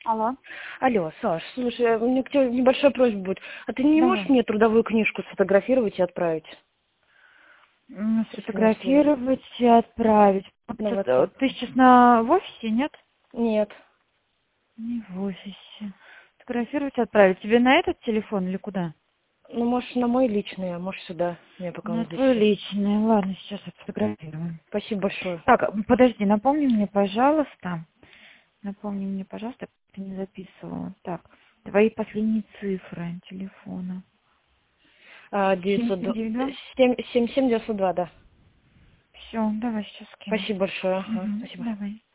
Алло. Алло, Саш, слушай, у меня к тебе небольшая просьба будет. А ты не можешь Давай. мне трудовую книжку сфотографировать и отправить? Сфотографировать и отправить. На WhatsApp. Ты сейчас в офисе, нет? Нет. Не в офисе. Сфотографировать и отправить. Тебе на этот телефон или куда? Ну, может, на мой личный, а может, сюда. Я пока На вот здесь твой сейчас. личный. Ладно, сейчас отфотографируем. Спасибо большое. Так, подожди, напомни мне, пожалуйста. Напомни мне, пожалуйста, ты не записывала. Так, твои последние цифры телефона. 902. 7792? 7792, да. Все, давай сейчас скину. Спасибо большое. Ага, Угу, спасибо. давай.